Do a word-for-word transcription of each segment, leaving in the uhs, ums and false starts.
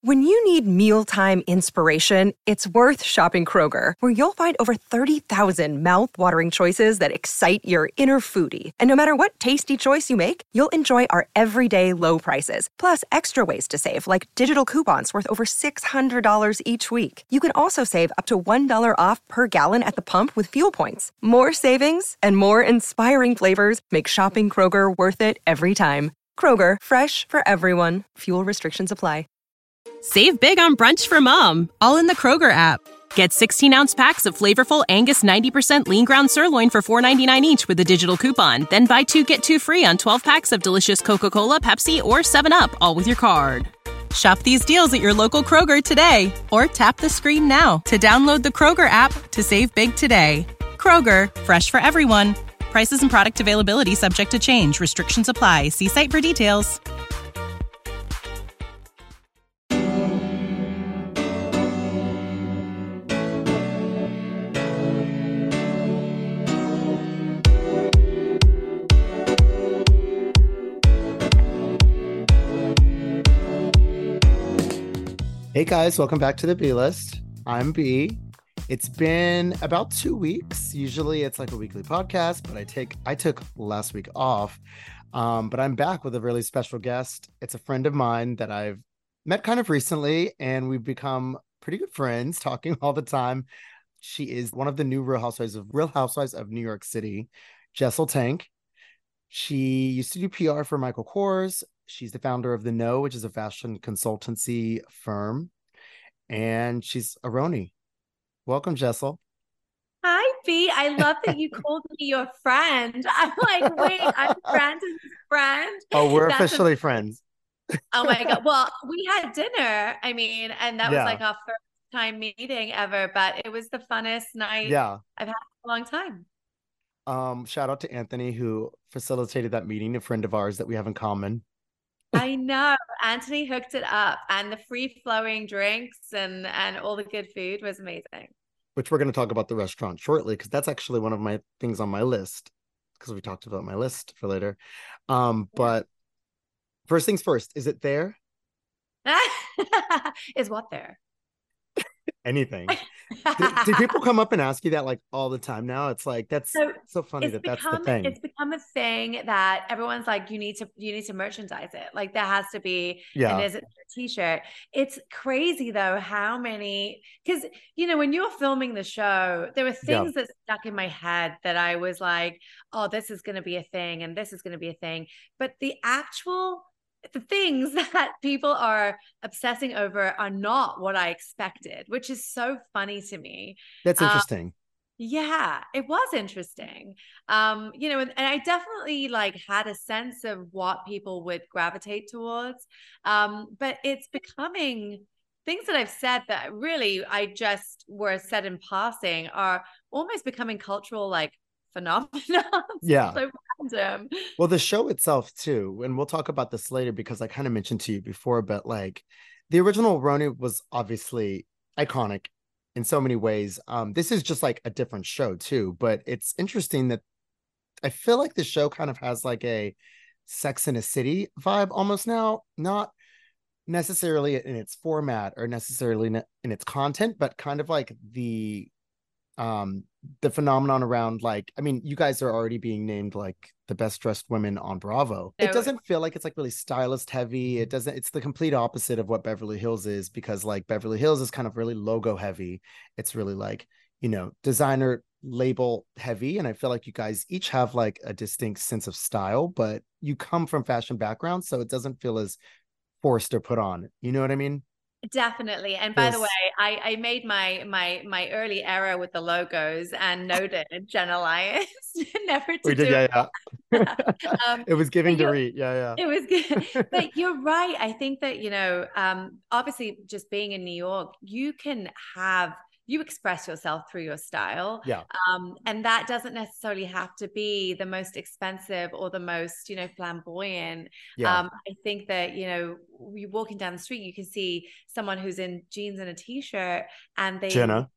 When you need mealtime inspiration, it's worth shopping Kroger, where you'll find over thirty thousand mouth-watering choices that excite your inner foodie. And no matter what tasty choice you make, you'll enjoy our everyday low prices, plus extra ways to save, like digital coupons worth over six hundred dollars each week. You can also save up to one dollar off per gallon at the pump with fuel points. More savings and more inspiring flavors make shopping Kroger worth it every time. Kroger, fresh for everyone. Fuel restrictions apply. Save big on brunch for mom, all in the Kroger app. Get sixteen-ounce packs of flavorful Angus ninety percent lean ground sirloin for four ninety-nine each with a digital coupon. Then buy two, get two free on twelve packs of delicious Coca-Cola, Pepsi, or seven up, all with your card. Shop these deals at your local Kroger today, or tap the screen now to download the Kroger app to save big today. Kroger, fresh for everyone. Prices and product availability subject to change. Restrictions apply. See site for details. Hey guys, welcome back to the B List. I'm B. It's been about two weeks. Usually it's like a weekly podcast, but I take I took last week off. Um, but I'm back with a really special guest. It's a friend of mine that I've met kind of recently, and we've become pretty good friends, talking all the time. She is one of the new Real Housewives of Real Housewives of New York City, Jessel Taank. She used to do P R for Michael Kors. She's the founder of The Know, which is a fashion consultancy firm. And she's a Roni. Welcome, Jessel. Hi, B. I love that you called me your friend. I'm like, wait, I'm Brandon's friend. Oh, we're That's officially a- friends. Oh my God. Well, we had dinner. I mean, and that Yeah. was like our first time meeting ever, but it was the funnest night Yeah. I've had in a long time. Um, shout out to Anthony, who facilitated that meeting, a friend of ours that we have in common. I know. Anthony hooked it up, and the free flowing drinks and and all the good food was amazing. Which we're going to talk about the restaurant shortly, because that's actually one of my things on my list, because we talked about my list for later. Um, Yeah. But first things first, is it there? Is what there? Anything. do, do people come up and ask you that like all the time now? It's like, that's so, So funny it's that that's the become thing. it's become a thing that everyone's like, you need to you need to merchandise it. Like there has to be, Yeah. and is it a t-shirt? It's crazy though how many, because you know when you were filming the show, there were things that stuck in my head that I was like, oh, this is going to be a thing, and this is going to be a thing. But the actual the things that people are obsessing over are not what I expected, which is so funny to me. That's Um, interesting. yeah, it was interesting. Um, you know, and, and I definitely like had a sense of what people would gravitate towards. Um, but it's becoming things that I've said that really I just were said in passing are almost becoming cultural like phenomena. Yeah. So random. Well, the show itself too, and we'll talk about this later because I kind of mentioned to you before, but like the original Roni was obviously iconic in so many ways. Um, this is just like a different show too, but it's interesting that I feel like the show kind of has like a Sex in a City vibe almost now, not necessarily in its format or necessarily in its content, but kind of like the um the phenomenon around like, I mean, you guys are already being named like the best dressed women on Bravo. No. It doesn't feel like it's like really stylist heavy. It doesn't, it's the complete opposite of what Beverly Hills is, because like Beverly Hills is kind of really logo heavy. It's really like, you know, designer label heavy. And I feel like you guys each have like a distinct sense of style, but you come from fashion backgrounds, so it doesn't feel as forced or put on. You know what I mean? Definitely. And by Yes. the way, I, I made my my my early error with the logos and noted Jenna Lyons never to We did, do yeah, yeah. um, It was giving but you're- Dorit, yeah, yeah. It was good. But you're right. I think that, you know, um, obviously just being in New York, you can have, you express yourself through your style. Yeah. Um, and that doesn't necessarily have to be the most expensive or the most, you know, flamboyant. Yeah. Um, I think that, you know, you're walking down the street, you can see someone who's in jeans and a t-shirt and they Jenna.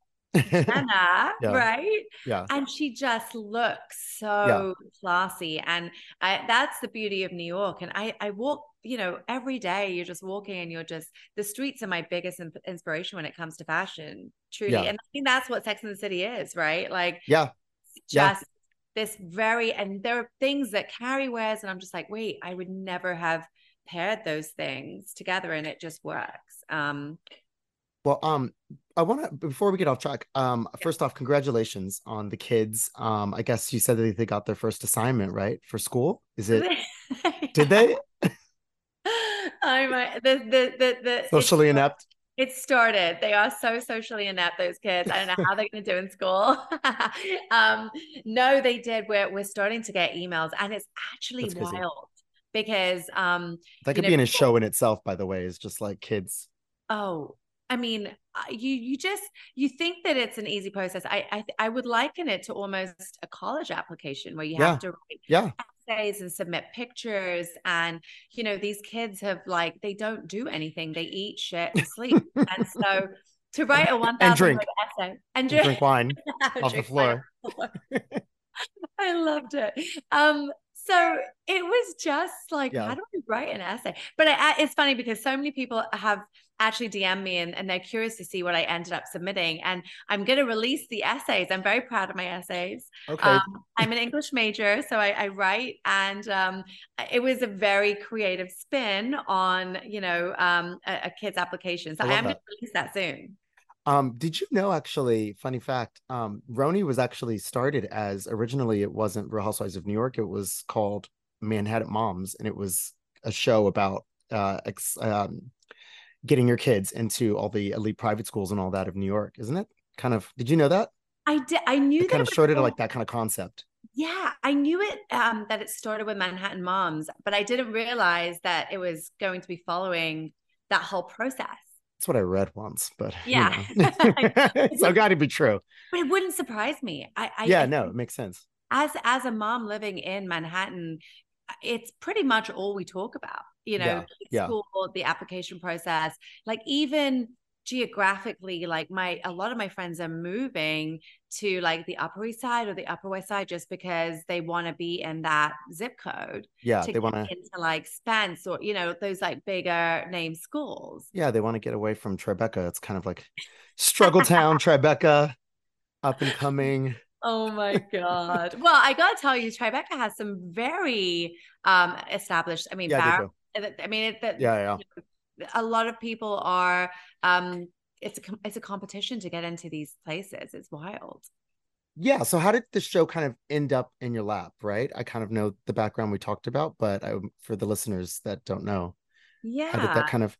Jenna, Yeah. right? Yeah. And she just looks so classy. And I, that's the beauty of New York. And I, I walk you know, every day you're just walking and you're just, the streets are my biggest in- inspiration when it comes to fashion, truly. Yeah. And I think that's what Sex and the City is, right? Like, Yeah. just yeah. this very, and there are things that Carrie wears, and I'm just like, wait, I would never have paired those things together, and it just works. Um, Well, um, I want to, before we get off track, um, first off, congratulations on the kids. Um, I guess you said that they got their first assignment, right, for school. Is it? yeah. Did they? Oh my, the the the the Socially inept. It started. They are so socially inept, those kids. I don't know how they're going to do in school. um, no, they did. We're we're starting to get emails, and it's actually wild because um, that could know, be in a people, show in itself. By the way, is just like kids. Oh, I mean, you you just you think that it's an easy process. I I, I would liken it to almost a college application where you yeah. have to write yeah. essays and submit pictures, and you know these kids have like they don't do anything. They eat shit and sleep, and so to write a one thousand word essay and drink, and drink wine off the floor. I loved it. Um, so it was just like, yeah. how do I write an essay? But I, it's funny because so many people have actually D M'd me and, and they're curious to see what I ended up submitting. And I'm going to release the essays. I'm very proud of my essays. Okay. Um, I'm an English major, so I, I write, and um, it was a very creative spin on, you know, um, a, a kid's application. So I, I am going to release that soon. Um, did you know, actually, funny fact, um, Roni was actually started as, originally it wasn't Real Housewives of New York, it was called Manhattan Moms, and it was a show about uh, ex, um, getting your kids into all the elite private schools and all that of New York, isn't it? Kind of, did you know that? I did. I knew it that kind of started like that kind of concept. Yeah, I knew it, um, that it started with Manhattan Moms, but I didn't realize that it was going to be following that whole process. That's what I read once, but yeah, you know. So got to be true. But it wouldn't surprise me. I, I yeah, I no, it makes sense. As as a mom living in Manhattan, it's pretty much all we talk about. You know, yeah, school, yeah. the application process, like even geographically, like my a lot of my friends are moving to like the Upper East Side or the Upper West Side just because they want to be in that zip code. Yeah, to they want to into like Spence or you know those like bigger name schools. Yeah, they want to get away from Tribeca. It's kind of like struggle town, Tribeca, up and coming. Oh my God. Well, I gotta tell you, Tribeca has some very um established. I mean, yeah, Bar- I mean, it, that yeah, yeah. You know, a lot of people are. Um, it's a it's a competition to get into these places. It's wild. Yeah. So, how did the show kind of end up in your lap? Right. I kind of know the background we talked about, but I, for the listeners that don't know, yeah, how did that kind of?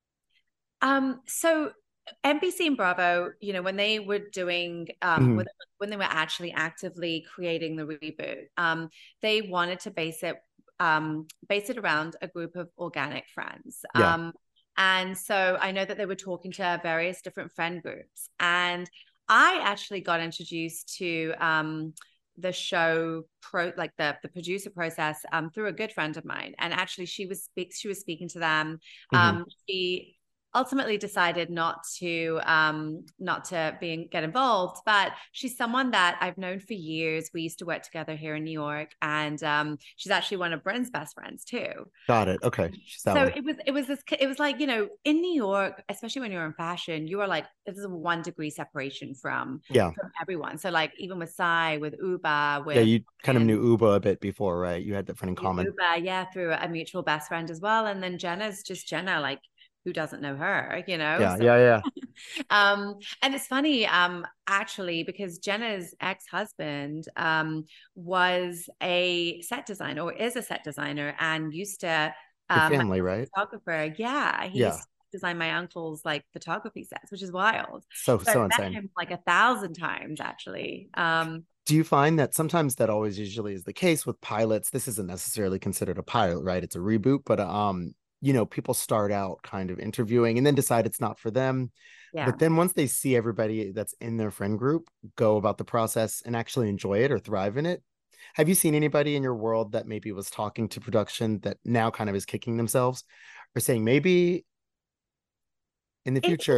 Um. So. N B C and Bravo, you know, when they were doing, um, mm-hmm. when, when they were actually actively creating the reboot, um, they wanted to base it, um, base it around a group of organic friends. Yeah. Um, and so I know that they were talking to various different friend groups, and I actually got introduced to um, the show pro, like the the producer process, um, through a good friend of mine, and actually she was speak she was speaking to them. Um, mm-hmm. She ultimately decided not to um not to be get involved, but she's someone that I've known for years. We used to work together here in New York, and um she's actually one of Bryn's best friends too. Got it. Okay. So one. it was it was this it was like, you know, in New York, especially when you're in fashion, you are like, this is a one degree separation from yeah from everyone. So like even with Sai, with Uba, with yeah you kind of knew Uba a bit before, right? You had that friend in common. Uba, yeah, through a mutual best friend as well. And then Jenna's just Jenna, like, who doesn't know her, you know? Yeah, so, yeah, yeah. um, and it's funny, um, actually, because Jenna's ex-husband um, was a set designer, or is a set designer, and used to um, Your family, right? Photographer. Yeah, he yeah. used to design my uncle's like photography sets, which is wild. So so, so I insane. met him like a thousand times, actually. Um, Do you find that sometimes that always usually is the case with pilots? This isn't necessarily considered a pilot, right? It's a reboot, but um. you know, people start out kind of interviewing and then decide it's not for them. Yeah. But then once they see everybody that's in their friend group go about the process and actually enjoy it or thrive in it, have you seen anybody in your world that maybe was talking to production that now kind of is kicking themselves or saying maybe in the future,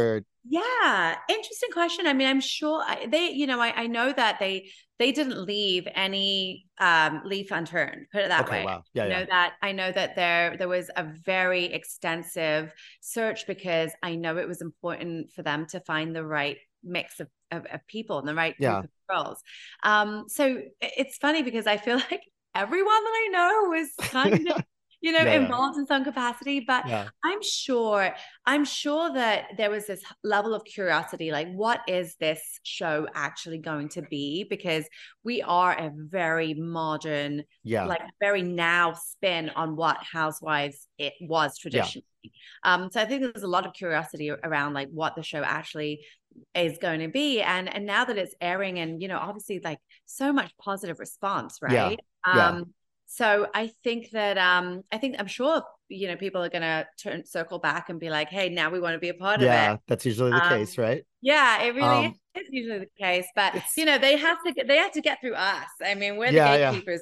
Yeah, interesting question. I mean, I'm sure I- they, you know, I, I know that they they didn't leave any um leaf unturned, put it that Okay, way. wow. Yeah, I yeah. know that I know that there there was a very extensive search because I know it was important for them to find the right mix of, of, of people and the right Yeah. group of girls. Um, so it- it's funny because I feel like everyone that I know was kind of, you know, Yeah, yeah. involved in some capacity, but Yeah. I'm sure I'm sure that there was this level of curiosity, like, what is this show actually going to be? Because we are a very modern, Yeah. like very now spin on what Housewives it was traditionally. Um, so I think there's a lot of curiosity around like what the show actually is going to be. And and now that it's airing and, you know, obviously like so much positive response, Yeah. right? Yeah. Um, so I think that um, I think I'm sure, you know, people are gonna turn circle back and be like, hey, now we want to be a part Yeah, of it. that's usually the Um, case, right? yeah, it really Um, is usually the case. But it's you know, they have to get they have to get through us. I mean, we're the yeah, yeah. gatekeepers.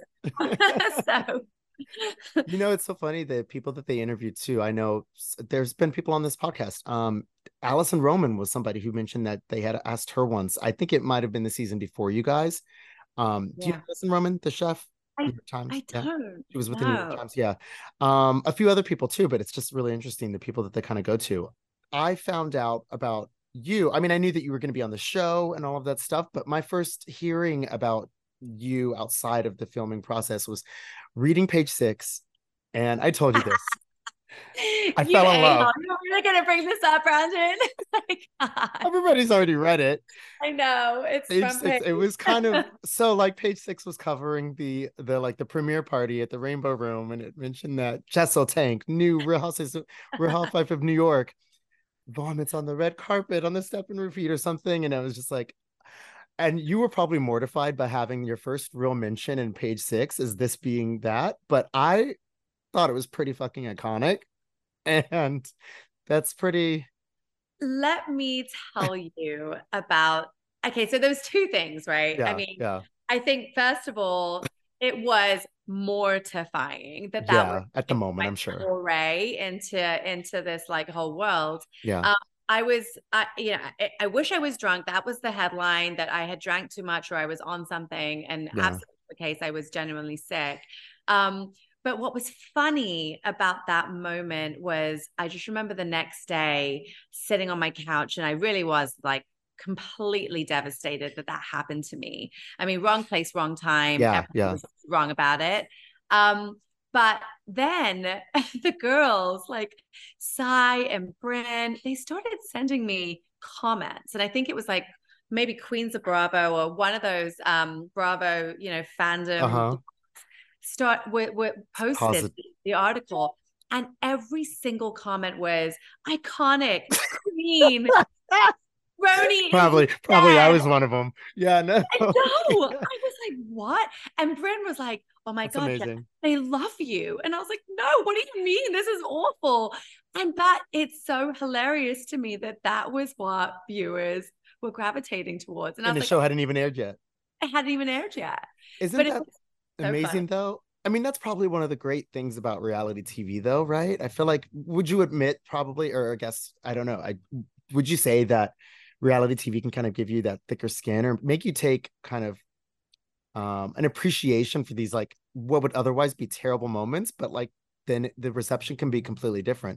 So You know, it's so funny the people that they interviewed too. I know s- there's been people on this podcast. Um, Allison Roman was somebody who mentioned that they had asked her once. I think it might have been the season before you guys. Um, do you know yeah, Allison Roman, the chef? I New York Times. I Yeah. don't She was with the New York know. Times. Yeah. Um, a few other people too, but it's just really interesting the people that they kind of go to. I found out about you. I mean, I knew that you were going to be on the show and all of that stuff, but my first hearing about you outside of the filming process was reading Page Six. And I told you this. I You fell in love. a-hole. You're really gonna bring this up, Brandon? My God. Everybody's already read it. I know it's Page front Six. page. It was kind of so like Page Six was covering the the like the premiere party at the Rainbow Room, and it mentioned that Jessel Tank, new Real Housewives, Real Housewife of New York, vomits on the red carpet on the step and repeat or something, and I was just like, and you were probably mortified by having your first real mention in Page Six as this being that, but I thought it was pretty fucking iconic, and that's pretty. Let me tell you about, okay, so there's two things, right? I Yeah, mean, yeah, I think first of all, it was mortifying that that was yeah. At the like moment, my I'm sure. foray into into this like whole world. Yeah, Um, I was, I, you know, I, I wish I was drunk. That was the headline, that I had drank too much or I was on something, and yeah. absolutely the case. I was genuinely sick. Um, but what was funny about that moment was I just remember the next day sitting on my couch, and I really was like completely devastated that that happened to me. I mean, wrong place, wrong time. Yeah, Everything yeah. was wrong about it. Um, but then the girls like Sai and Bryn, they started sending me comments. And I think it was like maybe Queens of Bravo or one of those um Bravo, you know, fandom Uh-huh. start were, were posted Posit- the article, and every single comment was iconic, queen, Roni is probably, probably I dead. was one of them. Yeah, no. I know. I was like, what? And Bryn was like, oh my That's God, Jen, amazing. they love you. And I was like, no, what do you mean? This is awful. And that it's so hilarious to me that that was what viewers were gravitating towards. And I And was the like, show hadn't even aired yet. it hadn't even aired yet. Isn't But it that was so fun. amazing though? I mean, that's probably one of the great things about reality T V though, right? I feel like, would you admit probably, or I guess, I don't know, I would you say that reality T V can kind of give you that thicker skin or make you take kind of um an appreciation for these like what would otherwise be terrible moments, but like then the reception can be completely different.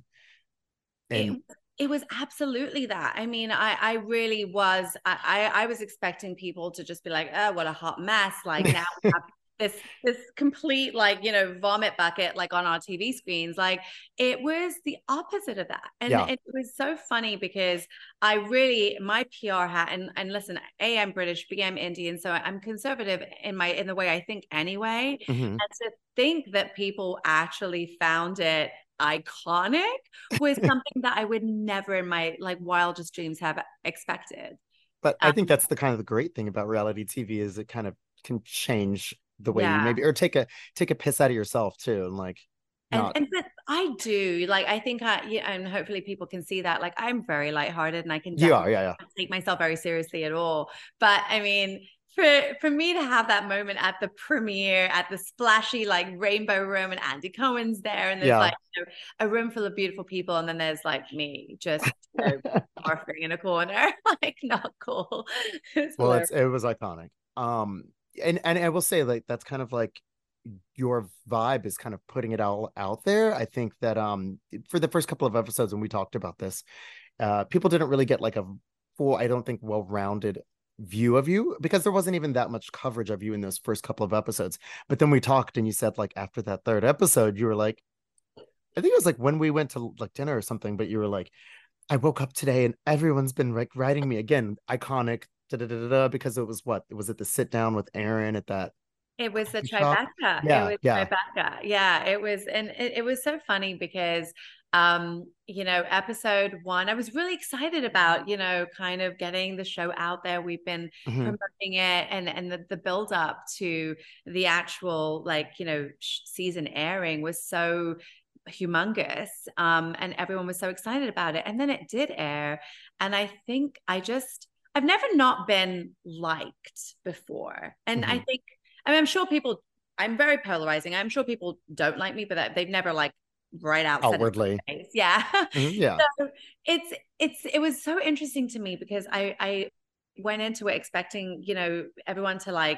And It it was absolutely that. I mean, I I really was. I I, I was expecting people to just be like, oh, what a hot mess. Like now we have this this complete like you know vomit bucket like on our T V screens. Like it was the opposite of that, and yeah, it was so funny because I really my P R hat and and listen, A, I'm British, B, I'm Indian, so I'm conservative in my in the way I think anyway, mhm. and to think that people actually found it iconic was something that I would never in my like wildest dreams have expected. But I Um, think that's the kind of the great thing about reality T V is it kind of can change the way you yeah. maybe or take a take a piss out of yourself too, and like And not. and but I do like I think I yeah, and hopefully people can see that like I'm very lighthearted and I can You are, definitely yeah, yeah. not take myself very seriously at all. But I mean, for for me to have that moment at the premiere at the splashy like rainbow room and Andy Cohen's there and there's Yeah. like you know, a room full of beautiful people and then there's like me just you know barfing in a corner. Like, not cool. It's Well, hilarious. it's it was iconic. Um, and and I will say, like, that's kind of like your vibe is kind of putting it all out there. I think that um for the first couple of episodes when we talked about this, uh, people didn't really get like a full, I don't think, well-rounded view of you because there wasn't even that much coverage of you in those first couple of episodes. But then we talked and you said like after that third episode, you were like, I think it was like when we went to like dinner or something, but you were like, I woke up today and everyone's been like writing me again, iconic, da, da, da, da, da, because it was what? Was it the sit down with Aaron at that It was the coffee shop? trifecta. It Yeah, was yeah. trifecta. Yeah, it was, and it, it was so funny because, um, you know, episode one, I was really excited about, you know, kind of getting the show out there. We've been Mhm. promoting it, and and the, the build up to the actual, like, you know, sh- season airing was so humongous, um, and everyone was so excited about it. And then it did air, and I think I just, I've never not been liked before, and I Mhm. think. I mean, I'm sure people, I'm very polarizing. I'm sure people don't like me, but that they've never like right out said it to Outwardly. my face. Yeah. Mhm, yeah. So it's, it's, it was so interesting to me because I, I went into it expecting, you know, everyone to like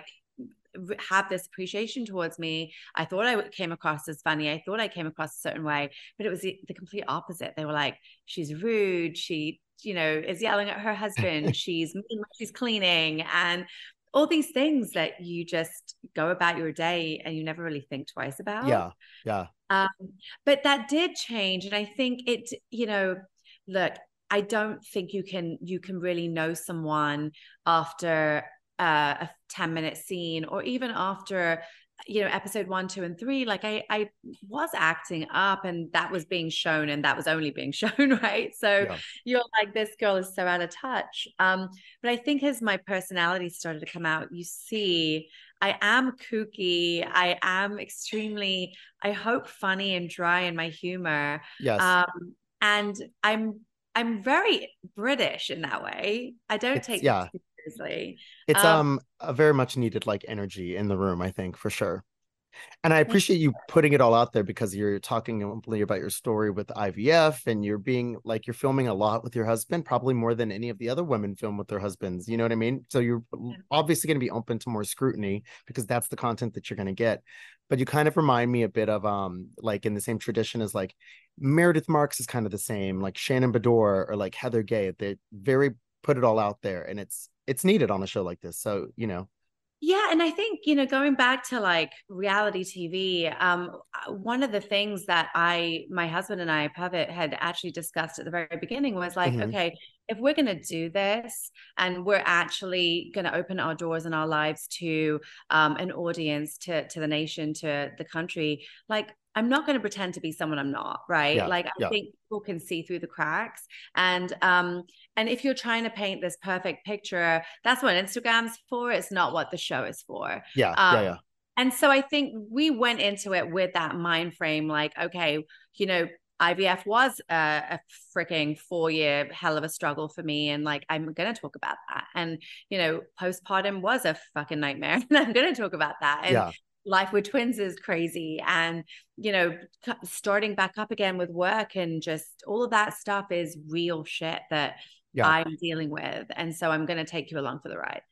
have this appreciation towards me. I thought I came across as funny. I thought I came across a certain way, but it was the, the complete opposite. They were like, she's rude. She, you know, is yelling at her husband. She's mean when she's cleaning, and all these things that you just go about your day and you never really think twice about. Yeah. Yeah. Um, but that did change. And I think it, you know, look, I don't think you can, you can really know someone after uh, a ten minute scene, or even after, you know, episode one, two, and three. Like I, I was acting up, and that was being shown, and that was only being shown, right? So Yeah. you're like, this girl is so out of touch. Um, but I think as my personality started to come out, you see, I am kooky. I am extremely, I hope, funny and dry in my humor. Yes. Um, and I'm, I'm very British in that way. I don't It's take things yeah. too seriously. It's Um, um a very much needed like energy in the room, I think, for sure. And I thank appreciate you putting it all out there because you're talking openly about your story with I V F, and you're being like you're filming a lot with your husband, probably more than any of the other women film with their husbands. You know what I mean? So you're you. obviously going to be open to more scrutiny because that's the content that you're going to get. But you kind of remind me a bit of um like in the same tradition as like Meredith Marks is kind of the same, like Shannon Bedore or like Heather Gay. They very put it all out there, and it's it's needed on a show like this. So, you know, Yeah, and I think, you know, going back to like reality T V, um, one of the things that I, my husband and I, Pavitt, had actually discussed at the very beginning was like, mhm, okay, if we're going to do this and we're actually going to open our doors and our lives to um, an audience, to to the nation, to the country, like I'm not going to pretend to be someone I'm not, right? yeah, Like I yeah, think people can see through the cracks, and um, and if you're trying to paint this perfect picture, that's what Instagram's for. It's not what the show is for. yeah, Um, yeah, yeah, and so I think we went into it with that mind frame, like, okay, you know, I V F was a, a freaking four year hell of a struggle for me. And like, I'm going to talk about that. And, you know, postpartum was a fucking nightmare. And I'm going to talk about that. And yeah, life with twins is crazy. And, you know, starting back up again with work and just all of that stuff is real shit that yeah. I'm dealing with. And so I'm going to take you along for the ride.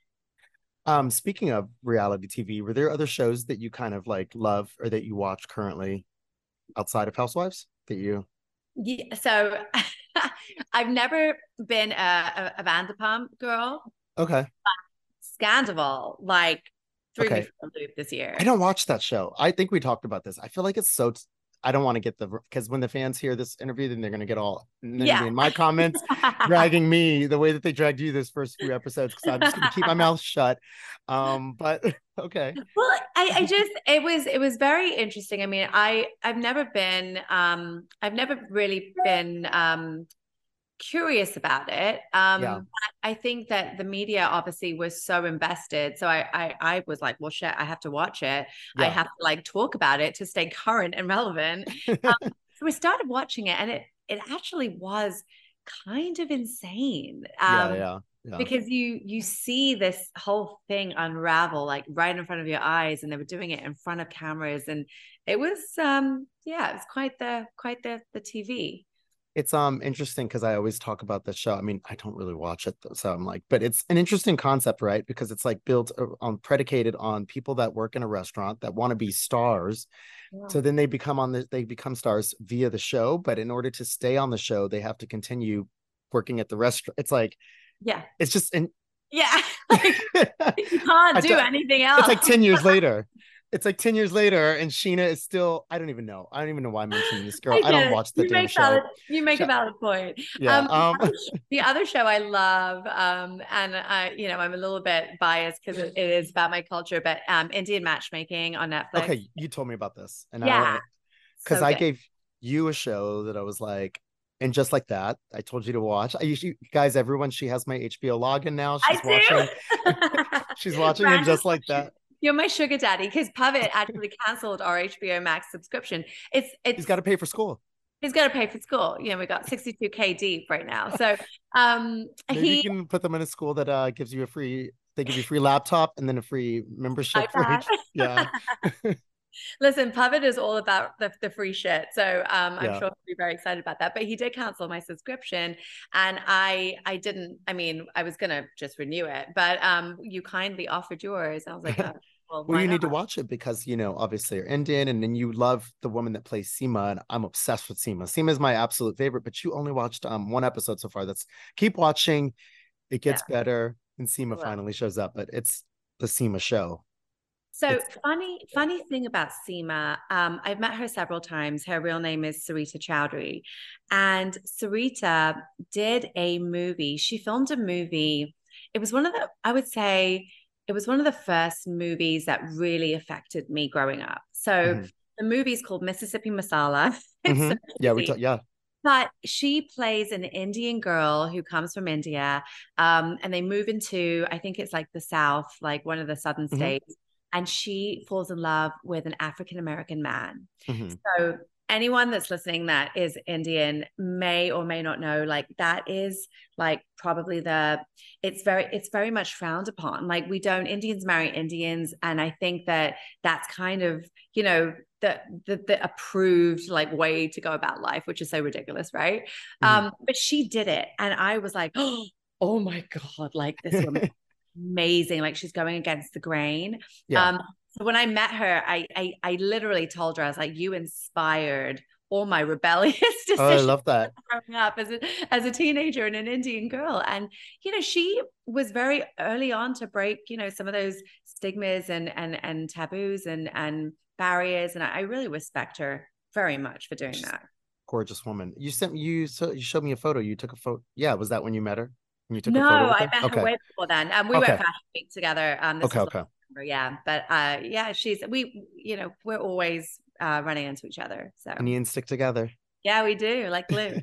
Um, speaking of reality T V, were there other shows that you kind of like love or that you watch currently outside of Housewives that you? Yeah, so I've never been a, a, a Vanderpump girl. Okay, Scandival, like, threw me okay. for a loop this year. I don't watch that show. I think we talked about this. I feel like it's so. T- I don't want to get the because when the fans hear this interview, then they're going to get all Yeah. in my comments, dragging me the way that they dragged you this first few episodes because I'm just going to keep my mouth shut. Um, but okay, Well, I, I just it was it was very interesting. I mean, I I've never been um I've never really been um curious about it. yeah, Um, I think that the media obviously was so invested. So I, I, I was like, well, shit, I have to watch it. I yeah, have to like talk about it to stay current and relevant. Um, so we started watching it, and it, it actually was kind of insane. yeah, Um, yeah, yeah. because you you see this whole thing unravel like right in front of your eyes, and they were doing it in front of cameras, and it was um yeah, it was quite the quite the the T V. It's um interesting because I always talk about the show. I mean, I don't really watch it though, so I'm like, but it's an interesting concept, right? Because it's like built on predicated on people that work in a restaurant that want to be stars. Yeah. So then they become on the they become stars via the show, but in order to stay on the show, they have to continue working at the restaurant. It's like Yeah. it's just an Yeah. Like, you can't do anything else. It's like ten years later. It's like ten years later, and Sheena is still, I don't even know. I don't even know why I'm mentioning this girl. I, I don't watch the you damn make show. valid, you make a valid point. Yeah. Um, Um, the, other, the other show I love, um, and I, you know, I'm a little bit biased because it, it is about my culture, but um, Indian Matchmaking on Netflix. okay, you told me about this. And yeah. I because so I good. gave you a show that I was like, and just like that, I told you to watch. I usually, guys, everyone, she has my H B O login now. She's I watching. do. She's watching, and Brandon's just like that. You're my sugar daddy because Pavitt actually canceled our H B O Max subscription. It's it's He's got to pay for school. He's got to pay for school. You know, we got sixty-two K deep right now. So um Maybe he you can put them in a school that uh gives you a free. They give you a free laptop and then a free membership for iPad. H- yeah. Listen, Pavitt is all about the, the free shit. So um, I'm Yeah. sure he'll be very excited about that. But he did cancel my subscription. And I I didn't, I mean, I was going to just renew it. But um, you kindly offered yours. I was like, oh, well, Well, why you not? need to watch it because, you know, obviously you're Indian and then you love the woman that plays Seema, and I'm obsessed with Seema. Seema is my absolute favorite, but you only watched um one episode so far. That's keep watching. It gets Yeah. better and Seema Well. finally shows up, but it's the Seema show. So It's- funny, funny thing about Seema, um, I've met her several times. Her real name is Sarita Chowdhury. And Sarita did a movie. She filmed a movie. It was one of the, I would say, it was one of the first movies that really affected me growing up. So Mhm. the movie is called Mississippi Masala. It's Mhm. so Yeah, we easy. talk, yeah. But she plays an Indian girl who comes from India, um, and they move into, I think it's like the South, like one of the southern Mhm. states, and she falls in love with an African-American man. Mhm. So anyone that's listening that is Indian may or may not know, like that is like probably the, it's very, it's very much frowned upon. Like we don't, Indians marry Indians. And I think that that's kind of, you know, the, the, the approved like way to go about life, which is so ridiculous. Right. Mhm. Um, but she did it. And I was like, oh my God, like this woman, amazing. Like she's going against the grain. Yeah. Um, so when I met her, I, I I literally told her, I was like, you inspired all my rebellious decisions Oh, I love that. growing up as a, as a teenager and an Indian girl. And, you know, she was very early on to break, you know, some of those stigmas and, and, and taboos and, and barriers. And I, I really respect her very much for doing She's that. Gorgeous woman. You sent me, you, so you showed me a photo. You took a photo. Yeah. Was that when you met her? When you took No, a photo with I her? met Okay. her way before then. Um, we Okay. went fashion week together. Um, this Okay. was Okay. last November, yeah. But uh, yeah, she's we, you know, we're always uh running into each other. So Indians stick together. yeah, we do, like glue.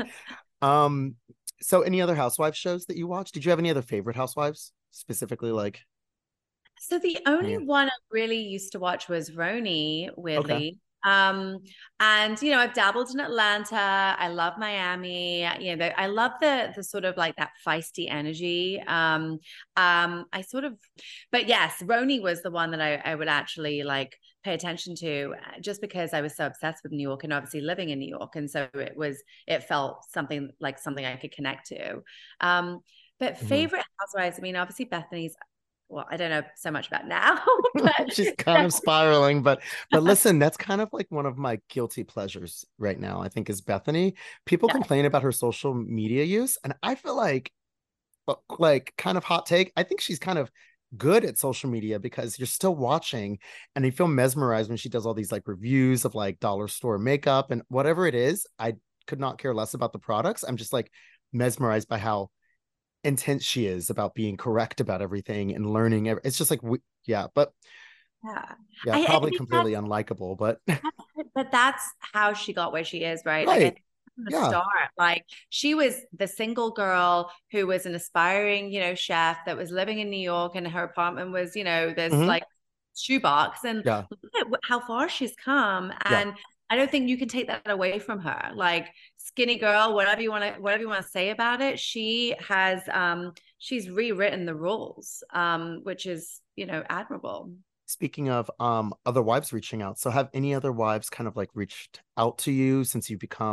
Um, so any other housewives shows that you watch? Did you have any other favorite housewives? Specifically, like So the only Yeah. one I really used to watch was Roni, weirdly. Okay. Um, and you know, I've dabbled in Atlanta. I love Miami. You know, I love the the sort of like that feisty energy. Um, um, I sort of, but yes, Roni was the one that I, I would actually like pay attention to uh, just because I was so obsessed with New York and obviously living in New York. And so it was, it felt something like something I could connect to. Um, but Mhm. favorite housewives, I mean, obviously Bethany's, well, I don't know so much about now, but she's kind of spiraling, but but listen, that's kind of like one of my guilty pleasures right now, I think, is Bethany. People Yeah. complain about her social media use, and I feel like but, like kind of hot take, I think she's kind of good at social media because you're still watching and you feel mesmerized when she does all these like reviews of like dollar store makeup and whatever it is. I could not care less about the products. I'm just like mesmerized by how intense she is about being correct about everything and learning. It's just like, we, yeah, but yeah, yeah, I- I probably think completely unlikable, but but that's how she got where she is, right? Like I right. think from the Yeah. start, like she was the single girl who was an aspiring, you know, chef that was living in New York, and her apartment was, you know, this Mhm. like shoebox, and Yeah. look at wh- how far she's come. Yeah. And I don't think you can take that away from her. Like skinny girl, whatever you want to, whatever you want to say about it, she has, um, she's rewritten the rules, um, which is, you know, admirable. Speaking of um other wives reaching out, so have any other wives kind of like reached out to you since you've become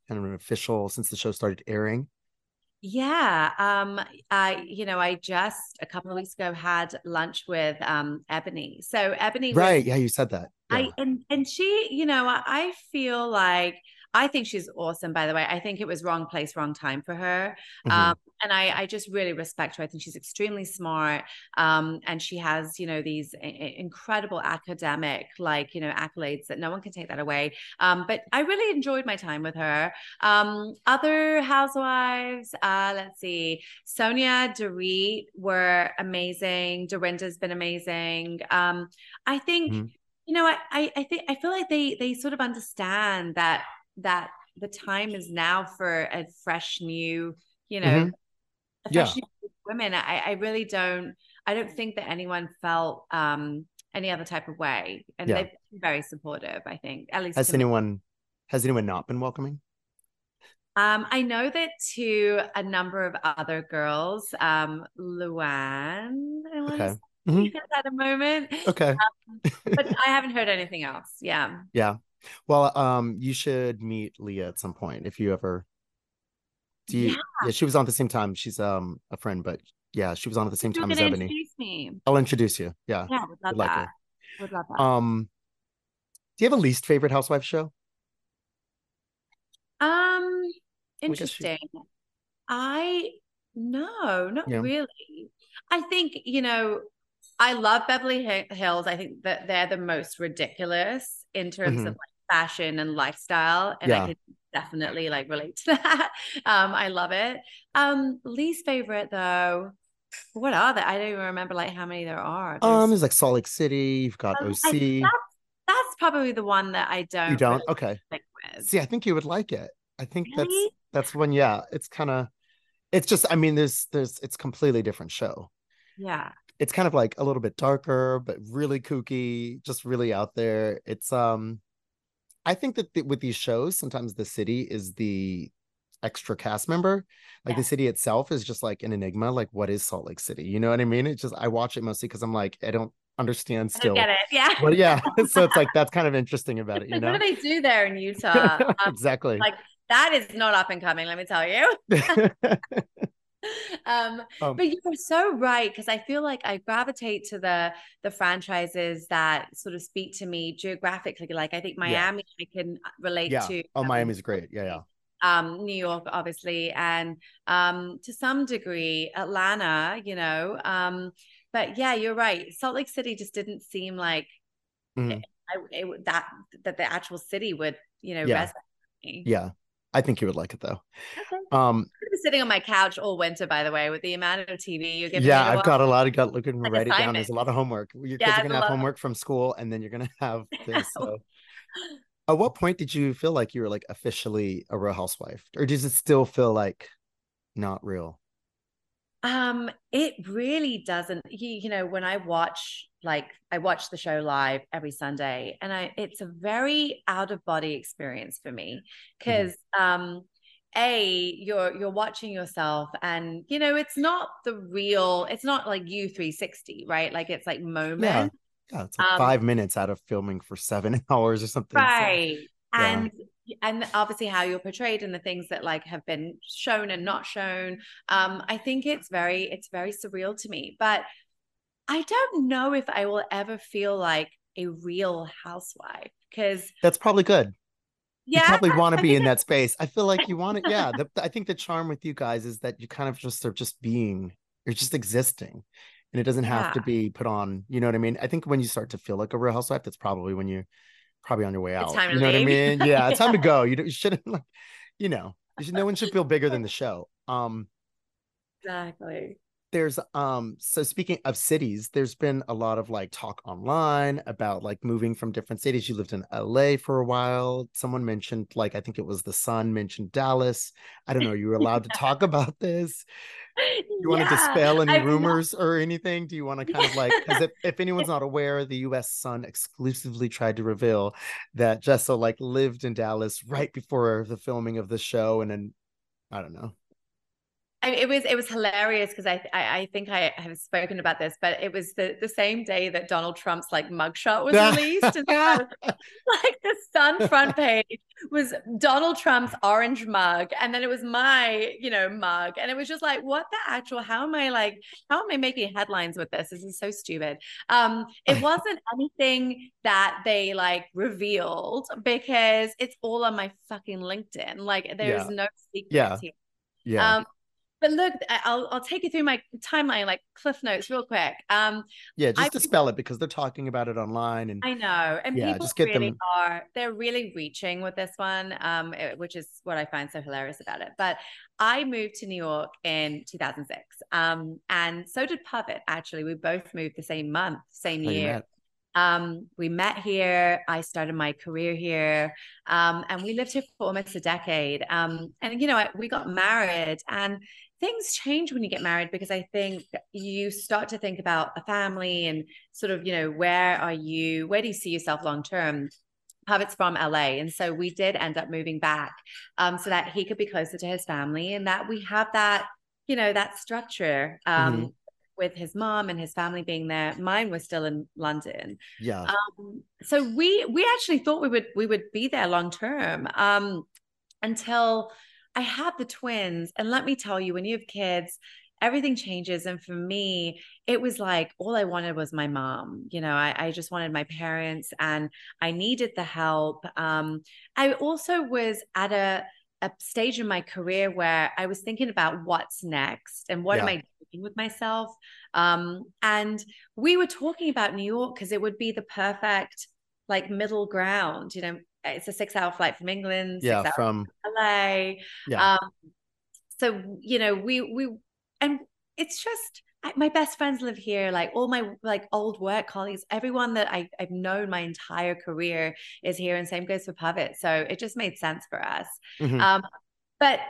kind of an official since the show started airing? Yeah. Um, I, you know, I just a couple of weeks ago had lunch with um Ebony. So Ebony was Right. Yeah, you said that. Yeah. I and and she, you know, I, I feel like I think she's awesome, by the way. I think it was wrong place, wrong time for her. Mhm. Um, and I, I just really respect her. I think she's extremely smart. Um, and she has, you know, these i- i- incredible academic, like, you know, accolades that no one can take that away. Um, but I really enjoyed my time with her. Um, other housewives, uh, let's see, Sonia, Dorit were amazing. Dorinda's been amazing. Um, I think Mhm. you know, I, I, I think I feel like they they sort of understand that that the time is now for a fresh new, you know, Mhm. a Yeah. fresh new group of women. I, I really don't I don't think that anyone felt um any other type of way. And Yeah. they've been very supportive, I think, at least to Has me. anyone has anyone not been welcoming? Um, I know that to a number of other girls, um, Luann, I want to Okay. say Mhm. at a moment. Okay. Um, but I haven't heard anything else. Yeah. Yeah. Well, um, you should meet Leah at some point if you ever do you Yeah. yeah, she was on at the same time. She's um a friend, but yeah, she was on at the If same you're time as gonna Ebony. introduce me. I'll introduce you. Yeah. Yeah, would love You'd like that. her. Would love that. Um, do you have a least favorite housewife show? Um, I guess she interesting. I no, not yeah. really. I think, you know, I love Beverly Hi- Hills. I think that they're the most ridiculous in terms Mhm. of like fashion and lifestyle, and I Yeah. can definitely like relate to that. Um, I love it. Um, least favorite though, what are they? I don't even remember like how many there are. Um, There's there's like Salt Lake City, you've got um, I O C. that's that's probably the one that I You don't don't? really Okay. stick with. See, I think you would like it. I think that's Really? that's when, yeah, it's kind of it's just I mean, there's there's it's completely different show. Yeah. It's kind of like a little bit darker, but really kooky, just really out there. It's um I think that th- with these shows, sometimes the city is the extra cast member. Like the Yeah. city itself is just like an enigma. Like, what is Salt Lake City? You know what I mean? It's just I watch it mostly because I'm like, I don't understand I don't still. get it. Yeah. Well, yeah. So it's like that's kind of interesting about it, It's you like, what do know? they do there in Utah? Um, Exactly. like that is not up and coming, let me tell you. Um, um, but you're so right, because I feel like I gravitate to the the franchises that sort of speak to me geographically. Like I think yeah, Miami I can relate yeah. to. Oh, um, Miami's great. Yeah, yeah. um, New York, obviously, and um, to some degree, Atlanta, you know. Um, but yeah, you're right. Salt Lake City just didn't seem like it, Mhm. I, it, that that the actual city would, you know, Yeah, resonate with me. yeah. I think you would like it though. Okay. Um, I've been sitting on my couch all winter, by the way, with the amount of T V you're giving me yeah, to I've watch, got a lot of got looking like write it down. assignment. There's a lot of homework. Your kids Yeah, are it's gonna a have lot. homework from school, and then you're gonna have this. So, at what point did you feel like you were like officially a Real Housewife, or does it still feel like not real? Um, it really doesn't. You, you know, when I watch, like, I watch the show live every Sunday, and I, it's a very out of body experience for me Mhm. because, um, a you're you're watching yourself, and you know, it's not the real. It's not like you three sixty, right? Like it's like Yeah, moment. yeah. It's like Um, five minutes out of filming for seven hours or something. So, right. yeah, And and obviously how you're portrayed and the things that like have been shown and not shown. Um, I think it's very it's very surreal to me. But I don't know if I will ever feel like a real housewife because that's probably good. You yeah, probably want to I be think in that space. I feel like you want it. it's Yeah, the, I think the charm with you guys is that you kind of just are just being, you're just existing, and it doesn't have yeah, to be put on. You know what I mean? I think when you start to feel like a Real Housewife, that's probably when you probably on your way it's out. time You to know what I leave. mean? Yeah, it's time to Yeah, go. You, don't- you shouldn't like, you know, you should, no one should feel bigger than the show. Um, exactly. there's um so speaking of cities, there's been a lot of like talk online about like moving from different cities. You lived in L A for a while. Someone mentioned, like, I think it was the Sun mentioned Dallas. I don't know, you were allowed to talk about this. You want to Yeah, dispel any I've not. rumors or anything? Do you want to kind of like, because Yeah. if, if anyone's not aware, the U S Sun exclusively tried to reveal that Jessa like lived in Dallas right before the filming of the show, and then I don't know. I I, it was it was hilarious because I, I I think I have spoken about this, but it was the the same day that Donald Trump's like mugshot was released, and so, like the Sun front page was Donald Trump's orange mug, and then it was my you know mug, and it was just like, what the actual? How am I like? How am I making headlines with this? This is so stupid. Um, it wasn't anything that they like revealed because it's all on my fucking LinkedIn. Like there's Yeah. no secrets Yeah. here. Yeah. Um, but look, I'll I'll take you through my timeline, like cliff notes, real quick. Um, Yeah, I just dispel it because they're talking about it online, and I know, and yeah, people just get really them. are they're really reaching with this one, um, it- which is what I find so hilarious about it. But I moved to New York in two thousand six, um, and so did Pavitt. Actually, we both moved the same month, same How you year. met. Um, we met here. I started my career here, um, and we lived here for almost a decade. Um, and you know, we got married, and things change when you get married because I think you start to think about a family and sort of, you know, where are you? Where do you see yourself long term? Pavitt's from L A, and so we did end up moving back, um, so that he could be closer to his family, and that we have that, you know, that structure. Um, Mhm. with his mom and his family being there. Mine was still in London. Yeah. Um, so we we actually thought we would we would be there long term, um, until I had the twins. And let me tell you, when you have kids, everything changes. And for me, it was like all I wanted was my mom. You know, I, I just wanted my parents, and I needed the help. Um, I also was at a a stage in my career where I was thinking about what's next and what am Yeah. I doing with myself. Um, and we were talking about New York because it would be the perfect like middle ground. You know, it's a six hour flight from England, Yeah. six hours From from L A. yeah. Um, so you know, we we and it's just I, my best friends live here. Like all my like old work colleagues, everyone that I, I've known my entire career is here, and same goes for Pavitt. So it just made sense for us. Mhm. Um, but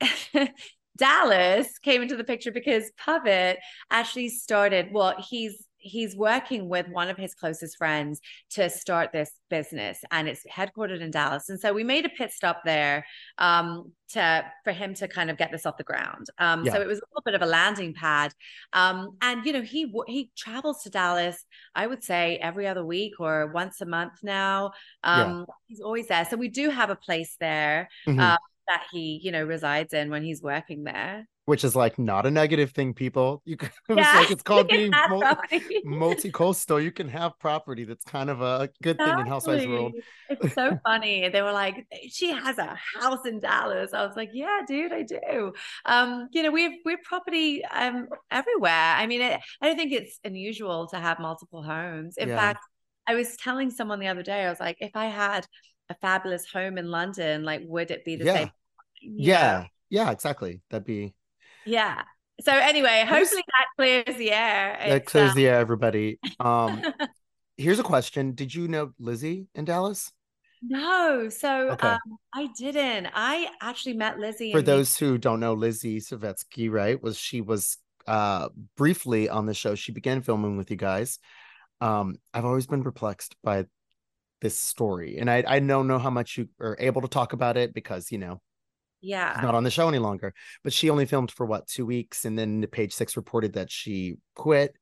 Dallas came into the picture because Pavitt actually started. Well, he's he's working with one of his closest friends to start this business, and it's headquartered in Dallas. And so we made a pit stop there, um, to for him to kind of get this off the ground. Um, Yeah. so it was a little bit of a landing pad. Um, and you know, he he travels to Dallas, I would say every other week or once a month now. Yeah. Um, he's always there. So we do have a place there. Mhm. Uh, that he, you know, resides in when he's working there. Which is like not a negative thing, people. You can, it was Yeah, like it's called you being can have mul- property. multi-coastal. You can have property. That's kind of a good thing in Housewives world. Exactly. It's so funny. They were like, she has a house in Dallas. I was like, yeah, dude, I do. Um, you know, we have we have property um everywhere. I mean, it, I don't think it's unusual to have multiple homes. In Yeah. fact, I was telling someone the other day, I was like, if I had a fabulous home in London, like, would it be the Yeah. same? You Yeah. know? Yeah, exactly. That'd be Yeah. So anyway, Here's- hopefully that clears the air. that It's, clears um, the air, everybody. Um, here's a question. Did you know Lizzie in Dallas? No, so Okay. um, I didn't. I actually met Lizzie For in New those who don't know, Lizzie Savetsky, right, was she was uh briefly on the show. She began filming with you guys. Um, I've always been perplexed by this story, and I I don't know how much you are able to talk about it because you know she's Yeah. not on the show any longer. But she only filmed for what, two weeks, and then Page Six reported that she quit.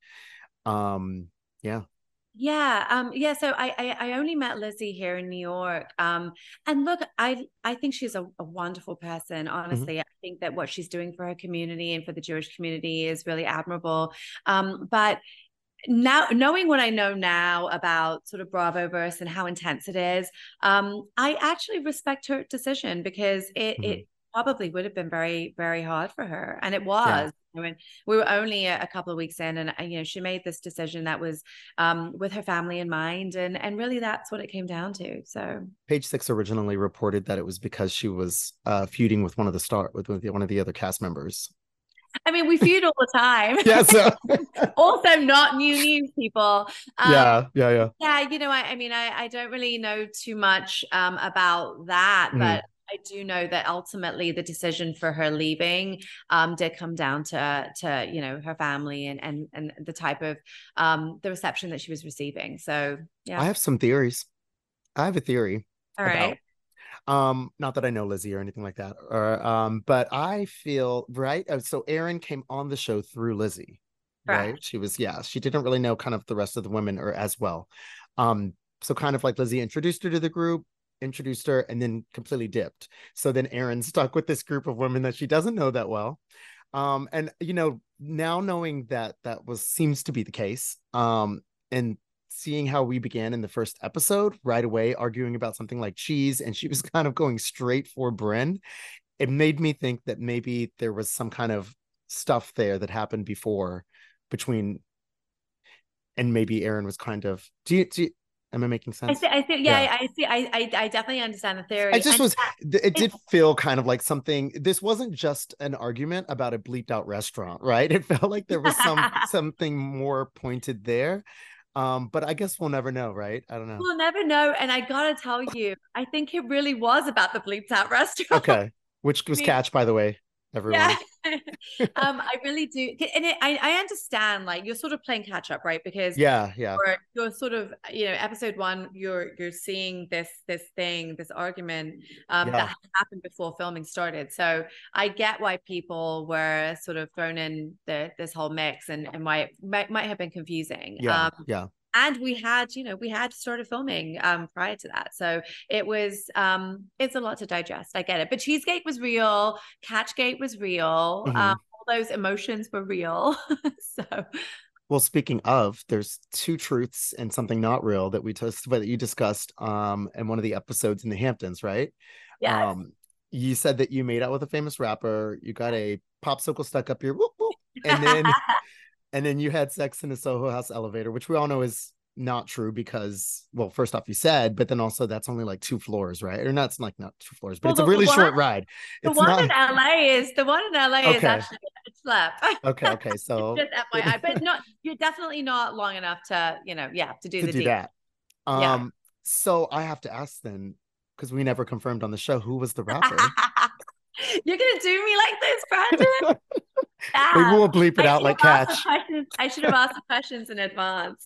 Um, yeah. Yeah, um, yeah. So I, I I only met Lizzie here in New York. Um, and look, I I think she's a, a wonderful person. Honestly, I think that what she's doing for her community and for the Jewish community is really admirable. Um, but now knowing what I know now about sort of Bravoverse and how intense it is, um, I actually respect her decision because it Mhm. it probably would have been very, very hard for her. And it Yeah. was. I mean, we were only a, a couple of weeks in, and uh, you know, she made this decision that was um, with her family in mind, and and really that's what it came down to. So Page Six originally reported that it was because she was uh feuding with one of the star with with one of the other cast members. I mean, we feud all the time. Yeah. So Also, not new news, people. Um, yeah, yeah, yeah. Yeah, you know, I, I mean, I, I don't really know too much um, about that, Mhm. but I do know that ultimately the decision for her leaving um, did come down to, to you know, her family and and and the type of um, the reception that she was receiving. So, yeah. I have some theories. I have a theory All about right. Um, not that I know Lizzie or anything like that. Or um, but I feel right. uh, So Erin came on the show through Lizzie, right? Correct. She was, yeah, she didn't really know kind of the rest of the women or as well. Um, so kind of like Lizzie introduced her to the group, introduced her, and then completely dipped. So then Erin stuck with this group of women that she doesn't know that well. Um, and you know, now knowing that that was seems to be the case, um, and seeing how we began in the first episode right away arguing about something like cheese, and she was kind of going straight for Brynn, it made me think that maybe there was some kind of stuff there that happened before between, and maybe Erin was kind of, do you, do you am I making I sense? see. I see. Yeah, Yeah. I see. I, I, I definitely understand the I theory. just And was, it did it, feel kind of like something, this wasn't just an argument about a bleeped out restaurant, right? It felt like there was some something more pointed there. Um, but I guess we'll never know, right? I don't know. we'll never know. And I gotta tell you, I think it really was about the bleeped out restaurant. Okay. Which was I mean, Catch, by the way, yeah. everyone. um, I really do. And it, I, I understand, like, you're sort of playing catch up, right? Because Yeah, yeah. you're, you're sort of, you know, episode one, you're you're seeing this this thing, this argument um Yeah. that happened before filming started. So I get why people were sort of thrown in the this whole mix, and, and why it might, might have been confusing. Yeah, Um yeah. and we had, you know, we had started filming um prior to that, so it was um it's a lot to digest. I get it, but Cheesegate was real, Catchgate was real, Mhm. um all those emotions were real. So Well, speaking of, there's two truths and something not real that we just that you discussed um in one of the episodes in the Hamptons, right? yes. Um, you said that you made out with a famous rapper, you got a popsicle stuck up your whoop whoop, and then and then you had sex in a Soho House elevator, which we all know is not true because, well, first off, you said, but then also that's only like two floors, right? Or not, it's like not two floors, but Well, it's a the, the really one, short ride. the It's one not in L A is the one in L A is okay. actually a slap. Okay, okay. So Just F Y I, but not, you're definitely not long enough to, you know, yeah, to do to the do deed. that. Yeah. Um, so I have to ask then, because we never confirmed on the show who was the rapper. You're gonna do me like this, Brandon? We Yeah. won't bleep it I out should like have asked the Catch. questions- I should have asked the questions in advance.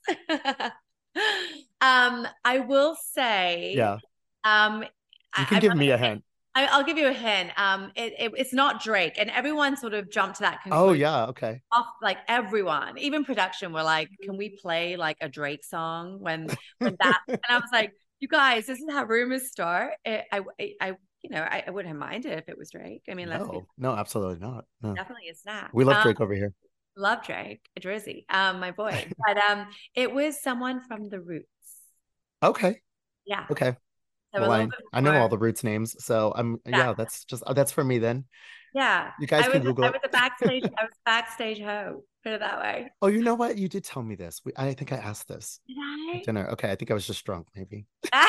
um, I will say, Yeah, um, you I, can I'm give not me gonna a hint. I, I'll give you a hint. Um, it, it, it's not Drake, and everyone sort of jumped to that conclusion. Oh yeah, okay. Off, like everyone, even production, were like, "Can we play like a Drake song when when that?" And I was like, "You guys, this is how rumors start." It, I, I, you know, I, I wouldn't have minded if it was Drake. I mean, let's be No, no, absolutely not. No, definitely a snack. we love Um, Drake over here. love Drake, Drizzy, um, my boy. But um, it was someone from the Roots. Okay, Yeah. okay. So Well, a I little bit I know more. all the Roots names, so I'm yeah. Exactly. That's just that's for me then. Yeah. You guys I can was Google I it. was a backstage I was backstage hoe. Put it that way. Oh, you know what? You did tell me this. We, I think I asked this Did at I? dinner. Okay, I think I was just drunk, maybe.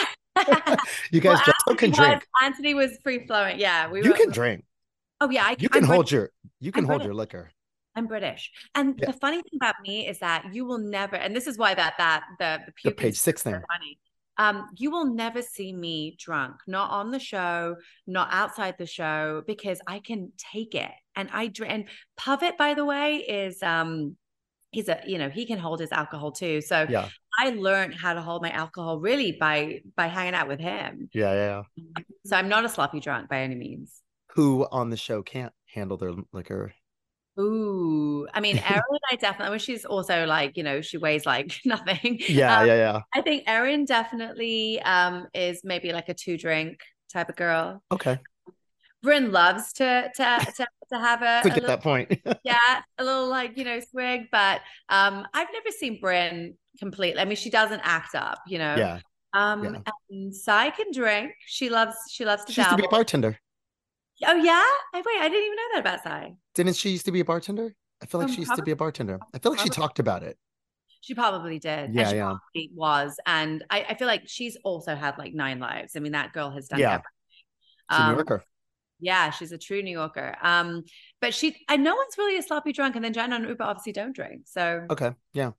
You Well, guys just so can Anthony was drink. Anthony was free flowing. Yeah, we You were. can drink. Oh yeah, I, You I'm can hold British. your you can I'm hold British. your liquor. I'm British. And Yeah. the funny thing about me is that you will never, and this is why that that the the The puking page six is so thing. funny. Um, you will never see me drunk, not on the show, not outside the show, because I can take it. And I drink. And Pavitt, by the way, is um, he's a you know he can hold his alcohol too. So Yeah, I learned how to hold my alcohol really by by hanging out with him. yeah, yeah, yeah. So I'm not a sloppy drunk by any means. Who on the show can't handle their liquor? Ooh, I mean, Erin, I definitely, well, she's also like, you know, she weighs like nothing. Yeah, Um, yeah, yeah. I think Erin definitely um is maybe like a two drink type of girl. Okay, Bryn loves to to to, to have a, to a get little, that point. yeah, a little like, you know, swig, but um I've never seen Bryn completely. I mean, she doesn't act up, you know. Yeah, Um, yeah. and Sai can drink. She loves she loves to She used to be a dabble. bartender. Oh yeah? I wait, I didn't even know that about Sai. Didn't she used to be a bartender? I feel like Um, she used to probably, be a bartender. I feel like she probably. talked about it. She probably did. And Yeah, she yeah, probably was. And I, I feel like she's also had like nine lives. I mean, that girl has done yeah. everything. She's a New Um, Yorker. yeah, she's a true New Yorker. Um, but she and no one's really a sloppy drunk. And then Jenna and Uber obviously don't drink. So Okay, yeah.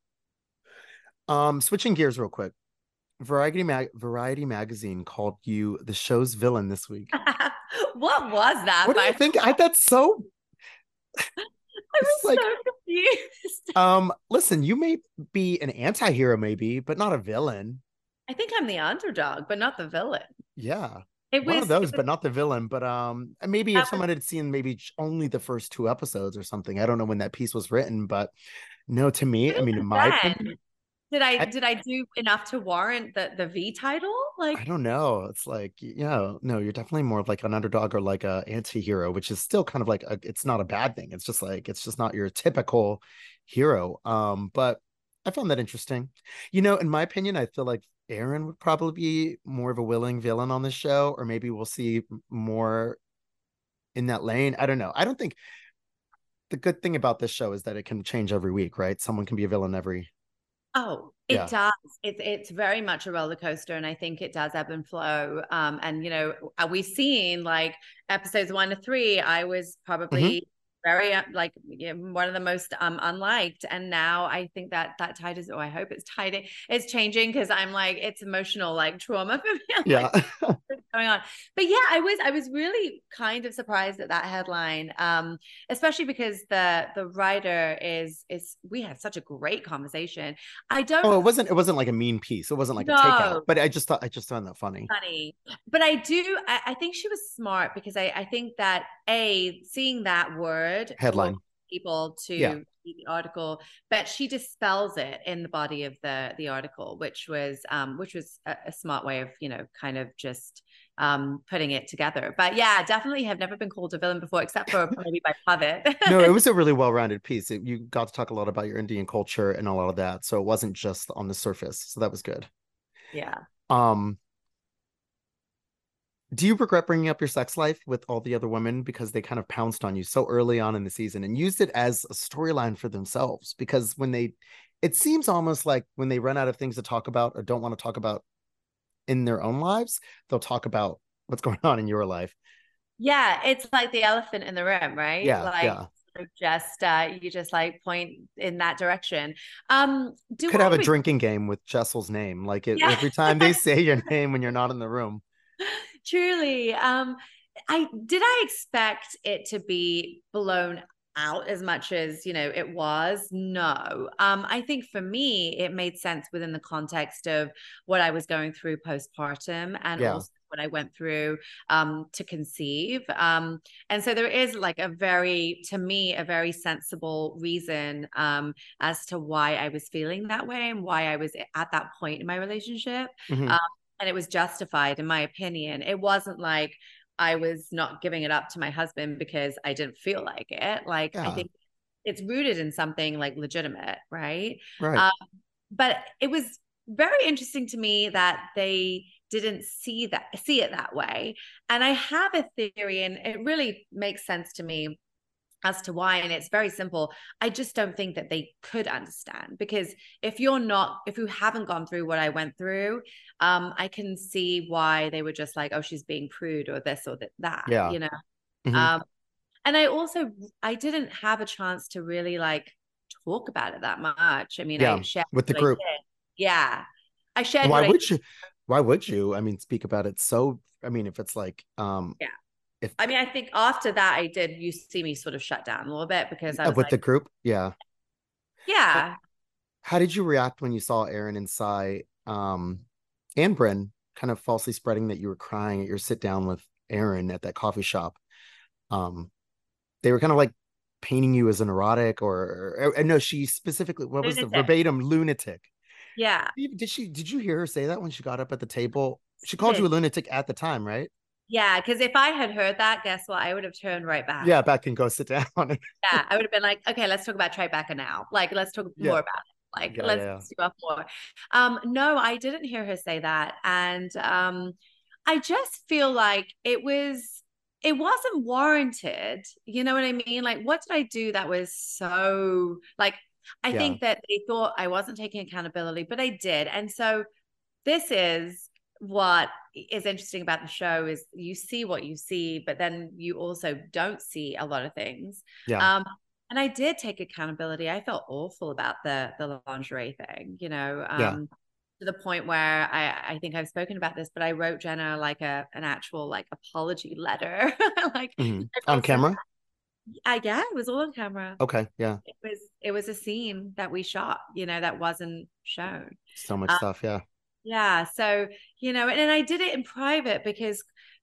Um, switching gears real quick. Variety Mag Variety Magazine called you the show's villain this week. what was that? What do you by- think? I that's so I it's was like so confused. um listen, you may be an anti-hero maybe, but not a villain. I think I'm the underdog, but not the villain. Yeah. It One of was, it those, was but not the villain. But um, maybe if that was someone had seen maybe j- only the first two episodes or something, I don't know when that piece was written, but no, to me, but I mean, in even my opinion, then, did I I did I do enough to warrant the the V title? I Like, don't know. It's like, yeah, no, you're definitely more of like an underdog or like a anti-hero, which is still kind of like a, it's not a bad thing. It's just like it's just not your typical hero. Um, but I found that interesting. You know, in my opinion, I feel like Aaron would probably be more of a willing villain on this show, or maybe we'll see more in that lane. I don't know. I don't think the good thing about this show is that it can change every week, right? Someone can be a villain every, oh, it yeah. does. It's it's very much a roller coaster, and I think it does ebb and flow. Um, and you know, uh, we've seen like episodes one to three. I was Mhm. probably very uh, like you know, one of the most um unliked, and now I think that that tide is. Oh, I hope it's tide. It's changing because I'm like it's emotional like trauma for me. I'm Yeah. like, what's going on? But yeah, I was I was really kind of surprised at that headline, um, especially because the the writer is is we had such a great conversation. I don't Oh, it wasn't it wasn't like a mean piece. It wasn't like a takeout, know, but I just thought I just found that funny. funny, but I do. I, I think she was smart because I I think that a seeing that word will Headline. people Yeah. to read the article, but she dispels it in the body of the the article, which was um which was a, a smart way of you know kind of just um putting it together. But yeah, definitely have never been called a villain before, except for maybe by No, it Pavitt. was a really well-rounded piece. It, you got to talk a lot about your Indian culture and a lot of that. So it wasn't just on the surface. So that was good. Yeah. Um, do you regret bringing up your sex life with all the other women because they kind of pounced on you so early on in the season and used it as a storyline for themselves? Because when they, it seems almost like when they run out of things to talk about or don't want to talk about in their own lives, they'll talk about what's going on in your life. Yeah, it's like the elephant in the room, right? Yeah, Like yeah. just uh you just like point in that direction. Um, do Could have I a re- drinking game with Jessel's name. Like it, yeah, every time they say your name when you're not in the room. truly. Um, I did I expect it to be blown out as much as you know it was. No. Um, I think for me it made sense within the context of what I was going through postpartum and Yeah. also what I went through um to conceive. Um, and so there is like a very, to me, a very sensible reason um as to why I was feeling that way and why I was at that point in my relationship. Hmm. Um, and it was justified in my opinion. It wasn't like I was not giving it up to my husband because I didn't feel like it. Like I Yeah. think it's rooted in something like legitimate, right? Right. Um, but it was very interesting to me that they didn't see that see it that way. And I have a theory, and it really makes sense to me as to why, and it's very simple. I just don't think that they could understand, because if you're not if you haven't gone through what I went through, um I can see why they were just like, oh, she's being prude or this or that, Yeah. you know. Hmm. um and I also I didn't have a chance to really like talk about it that much. I mean, I Yeah. shared With the what I group. did. Yeah, I shared Why what I would you? Why would you? I mean, speak about it. So, I mean, if it's like, um, yeah. if I mean, I think after that I did, you see me sort of shut down a little bit because I uh, was with like, the group, yeah. How, yeah. how did you react when you saw Aaron and Sai, um, and Bryn kind of falsely spreading that you were crying at your sit down with Aaron at that coffee shop? Um, they were kind of like painting you as an erotic, or, or, or no, she specifically, what was the Lunatic. verbatim lunatic? Yeah. Did she? Did you hear her say that when she got up at the table? She She called you a did. lunatic at the time, right? Yeah, because if I had heard that, guess what? I would have turned right back. Yeah, back and go sit down. Yeah, I would have been like, okay, let's talk about Tribeca now. Like, let's talk Yeah, more about it. Like, yeah, let's yeah, do up more. Um, no, I didn't hear her say that. And um, I just feel like it was it wasn't warranted. You know what I mean? Like, what did I do that was so like I yeah, think that they thought I wasn't taking accountability, but I did. And so this is what is interesting about the show is you see what you see, but then you also don't see a lot of things. yeah, Um, and I did take accountability. I felt awful about the the lingerie thing, you know, yeah. um, to the point where I I think I've spoken about this, but I wrote Jenna like a an actual like apology letter. Like Hmm. I On felt so camera? I yeah, it was all on camera. Okay, yeah. It was it was a scene that we shot, you know, that wasn't shown. So much Um, stuff. Yeah, yeah. So, you know, and, and I did it in private because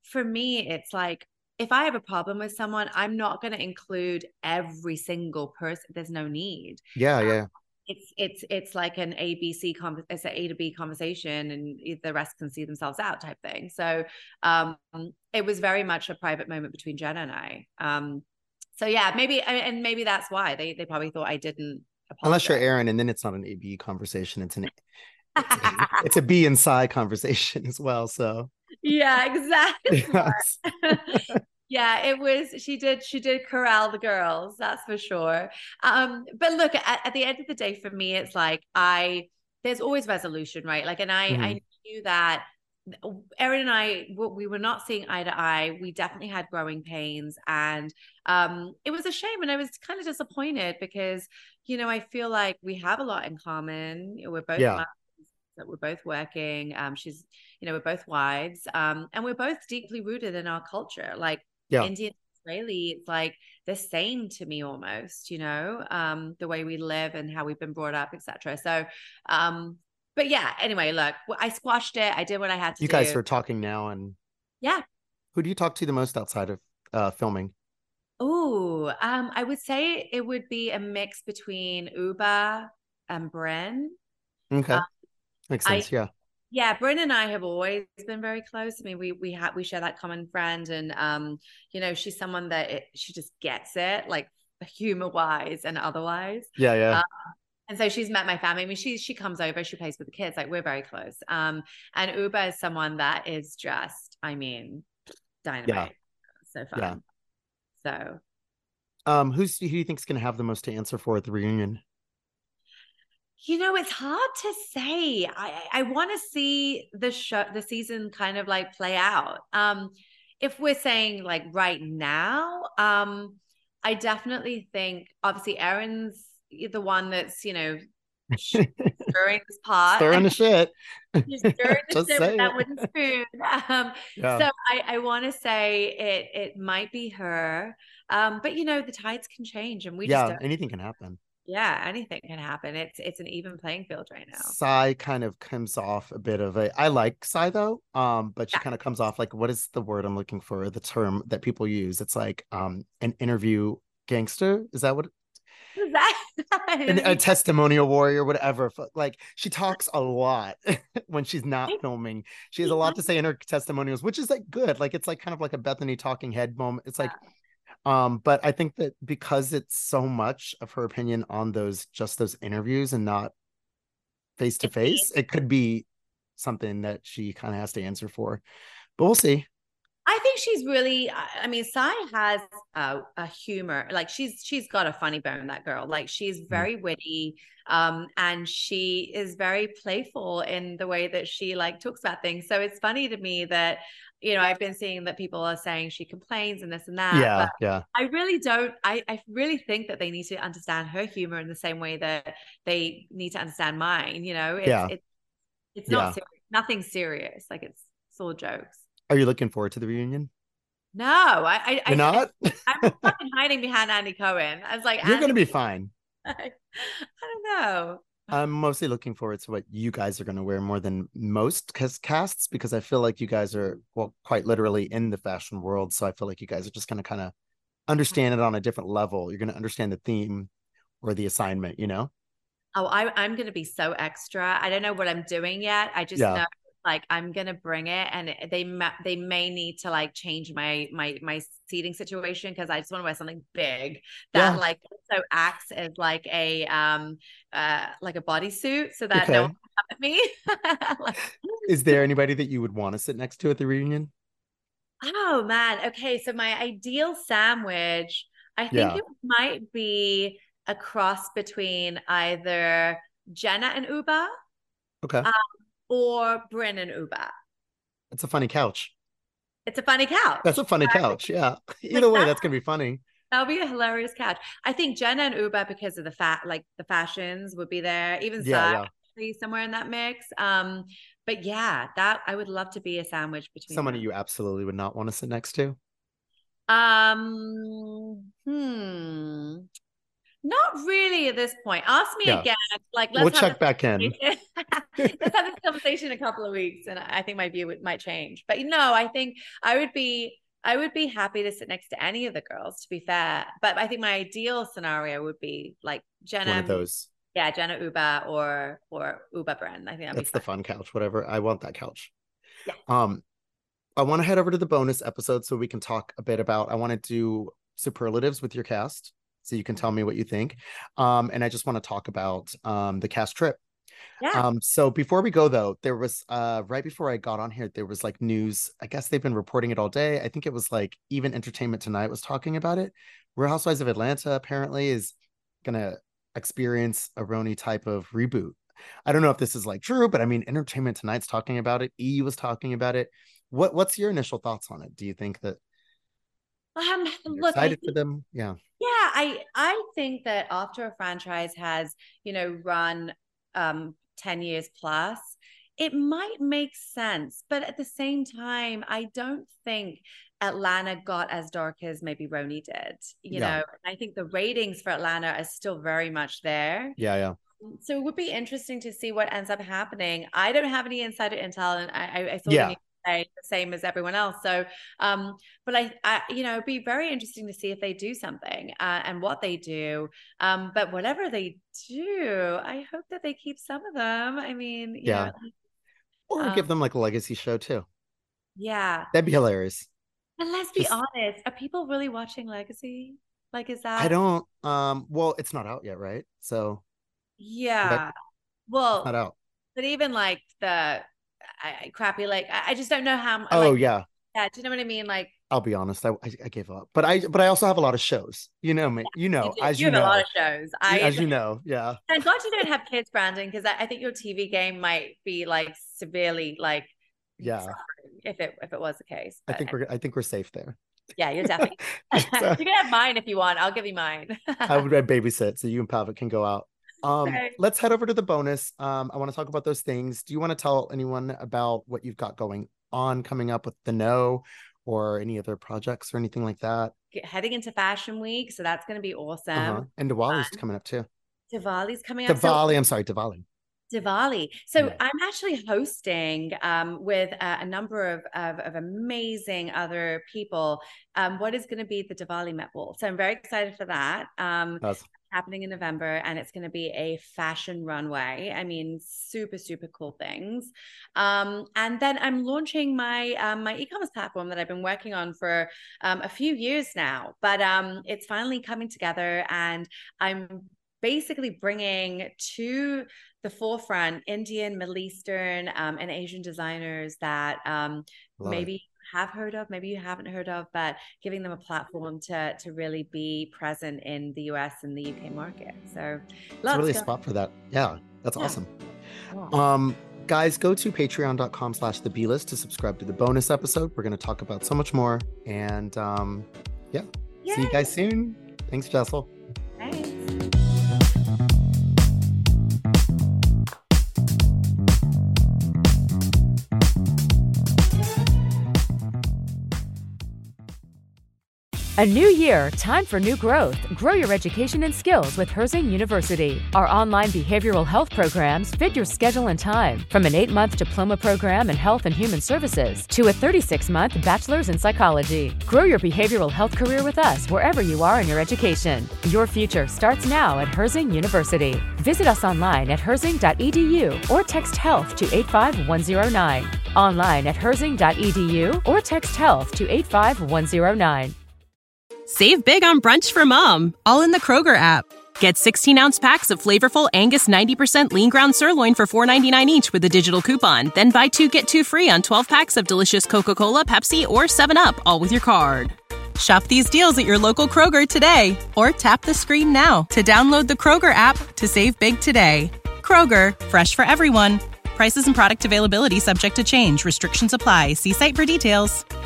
for me, it's like, if I have a problem with someone, I'm not going to include every single person. There's no need. Yeah, Um, yeah. it's it's it's like an A B C con it's an A to B conversation, and the rest can see themselves out type thing. So um, it was very much a private moment between Jenna and I. Um, so yeah, maybe and maybe that's why they they probably thought I didn't Unless you're apologize. Aaron, and then it's not an A B conversation. It's an it's a, it's a B and Psy conversation as well. So Yeah, exactly. yes. Yeah, it was, she did, she did corral the girls, that's for sure. Um, but look, at, at the end of the day, for me, it's like, I, there's always resolution, right? Like, and I, Mhm. I knew that Erin and I, we were not seeing eye to eye. We definitely had growing pains, and um, it was a shame. And I was kind of disappointed because, you know, I feel like we have a lot in common. We're both Yeah. mothers, that we're both working. Um, she's, you know, we're both wives, um, and we're both deeply rooted in our culture. Like, Yeah. Indian Israeli, it's like the same to me almost, you know, um, the way we live and how we've been brought up, et cetera. So, um, but yeah, anyway, look, I squashed it. I did what I had to You do. guys are talking now, and Yeah. who do you talk to the most outside of uh, filming? Oh, um, I would say it would be a mix between Uba and Bren. Okay, Uh, makes I sense. Yeah, Yeah, Bryn and I have always been very close. I mean, we we have we share that common friend, and um, you know, she's someone that it, she just gets it, like humor wise and otherwise. yeah, yeah, Uh, and so she's met my family. I mean, she she comes over, she plays with the kids, like we're very close. Um, and Uba is someone that is just, I mean, yeah, dynamite. So yeah. fun. So Um, who's who do you think's gonna have the most to answer for at the reunion? you know, it's hard to say. I I want to see the show, the season kind of like play out. Um, if we're saying like right now, um, I definitely think obviously Erin's the one that's, you know, stirring this pot. Stirring the shit. She's stirring the Just shit with say that it. wooden spoon. Um, Yeah, so I, I want to say it it might be her. Um, but you know, the tides can change, and we just yeah. don't. Anything can happen. Yeah, anything can happen. It's it's an even playing field right now. Psy kind of comes off a bit of a. I like Psy though, um, but she Yeah. kind of comes off like, what is the word I'm looking for? The term that people use. It's like um an interview gangster. Is that what? Is that An, a interview? testimonial warrior, whatever. Like she talks a lot when she's not filming. She has a lot to say in her testimonials, which is like good. Like it's like kind of like a Bethany talking head moment. It's like, um, but I think that because it's so much of her opinion on those just those interviews and not face to face, it could be something that she kind of has to answer for. But we'll see. I think she's really. I mean, Sai has a, a humor. Like she's she's got a funny bone. That girl. Like she's very witty, um, and she is very playful in the way that she like talks about things. So it's funny to me that, you know, I've been seeing that people are saying she complains and this and that, Yeah, but yeah, I really don't. I I really think that they need to understand her humor in the same way that they need to understand mine. You know, it's yeah, it's it's not yeah. serious, nothing serious. Like it's it's all jokes. Are you looking forward to the reunion? No, I, I, You're I, not? I'm fucking hiding behind Andy Cohen. I was like, You're Andy, gonna be fine. I, I don't know. I'm mostly looking forward to what you guys are going to wear more than most casts, because I feel like you guys are, well, quite literally in the fashion world. So I feel like you guys are just going to kind of understand it on a different level. You're going to understand the theme or the assignment, you know? Oh, I, I'm going to be so extra. I don't know what I'm doing yet. I just Yeah. know like I'm going to bring it, and they they may need to like change my my my seating situation, because I just want to wear something big that Yeah. like also acts as like a um uh like a bodysuit, so that Okay. no one can come at me. Like, is there anybody that you would want to sit next to at the reunion? oh man. Okay. So my ideal sandwich, I think Yeah. it might be a cross between either Jenna and Uba Okay. um, or Bryn and Uba. It's a funny couch. It's a funny couch. That's a funny couch. Yeah. Either Like way, that, that's going to be funny. that'll be a hilarious couch. I think Jenna and Uba, because of the fat, like the fashions would be there. Even Yeah. Sai, Yeah. somewhere in that mix. Um, but yeah, that I would love to be a sandwich between Somebody them. you absolutely would not want to sit next to. Um, hmm. Not Not really at this point. Ask me Yeah. again. Like, let's We'll have check this back in. let's have this conversation in a couple of weeks, and I think my view would, might change. But no, I think I would be I would be happy to sit next to any of the girls, to be fair. But I think my ideal scenario would be like Jenna, One of those. yeah, Jenna Uba or or Uba Bren. I think that'd That's be the fun couch, whatever. I want that couch. Yeah. Um, I want to head over to the bonus episode so we can talk a bit about. I want to do superlatives with your cast, so you can tell me what you think. Um, and I just want to talk about um the cast trip. Yeah. Um, so before we go though, there was uh right before I got on here, there was like news. I guess they've been reporting it all day. I think it was like even Entertainment Tonight was talking about it. Real Housewives of Atlanta apparently is gonna experience a Roni type of reboot. I don't know if this is like true, but I mean, Entertainment Tonight's talking about it. E was talking about it. What What's your initial thoughts on it? Do you think that Um, you're look, I excited think, for them? Yeah. yeah, I I think that after a franchise has, you know, run um ten years plus, it might make sense. But at the same time, I don't think Atlanta got as dark as maybe Roni did. You Yeah. know, I think the ratings for Atlanta are still very much there. Yeah, yeah. So it would be interesting to see what ends up happening. I don't have any insider intel, and I, I, I thought Yeah. I need to say the same as everyone else. So, um, but I, I, you know, it'd be very interesting to see if they do something uh, and what they do. Um, but whatever they do, I hope that they keep some of them. I mean, you Yeah. know, Or um, give them like a legacy show too. yeah. That'd be hilarious. And let's be Just- honest, are people really watching Legacy? Like, is that? I don't um well, it's not out yet, right? So Yeah. it's Well, not out. but even like the I, I- crappy, like I, I just don't know how. Oh like, yeah. yeah. Do you know what I mean? Like, I'll be honest. I, I I gave up. But I but I also have a lot of shows. You know me. You know, do. as you, have know. a lot of shows. I as you know, yeah. Thank God you don't have kids, Brandon, because I, I think your T V game might be like severely like Yeah. suffering if it if it was the case. I But think we're I think we're safe there. yeah, you're definitely. So- You can have mine if you want. I'll give you mine. I would babysit so you and Pavic can go out. Um, Okay. let's head over to the bonus. Um, I want to talk about those things. Do you want to tell anyone about what you've got going on coming up with the No or any other projects or anything like that? Heading into Fashion Week, so that's going to be awesome. Uh-huh. And Diwali's fun. coming up too. Diwali's coming up. So- Diwali, I'm sorry, Diwali. Diwali. So Yeah. I'm actually hosting um, with a, a number of, of, of amazing other people um, what is going to be the Diwali Met Ball. So I'm very excited for that. Um, That's happening in November, and it's going to be a fashion runway. I mean, super, super cool things. Um, and then I'm launching my um, my e-commerce platform that I've been working on for um, a few years now, but um, it's finally coming together, and I'm basically bringing to the forefront Indian, Middle Eastern, um, and Asian designers that um, Love maybe it. have heard of, maybe you haven't heard of, but giving them a platform to to really be present in the U S and the U K market. So It's lots really a going- spot for that. Yeah, that's Yeah. awesome. Yeah. Um, guys, go to patreon.com slash the B list to subscribe to the bonus episode. We're going to talk about so much more. And um, yeah, see you Yay. guys soon. Thanks, Jessel. Thanks. A new year, time for new growth. Grow your education and skills with Herzing University. Our online behavioral health programs fit your schedule and time. From an eight-month diploma program in health and human services to a thirty-six month bachelor's in psychology. Grow your behavioral health career with us wherever you are in your education. Your future starts now at Herzing University. Visit us online at herzing dot e d u or text health to eight five one zero nine. Online at herzing dot e d u or text health to eight five one zero nine. Save big on brunch for mom, all in the Kroger app. Get sixteen ounce packs of flavorful Angus ninety percent lean ground sirloin for four ninety-nine each with a digital coupon. Then buy two, get two free on twelve packs of delicious Coca-Cola, Pepsi, or seven up, all with your card. Shop these deals at your local Kroger today, or tap the screen now to download the Kroger app to save big today. Kroger, fresh for everyone. Prices and product availability subject to change. Restrictions apply. See site for details.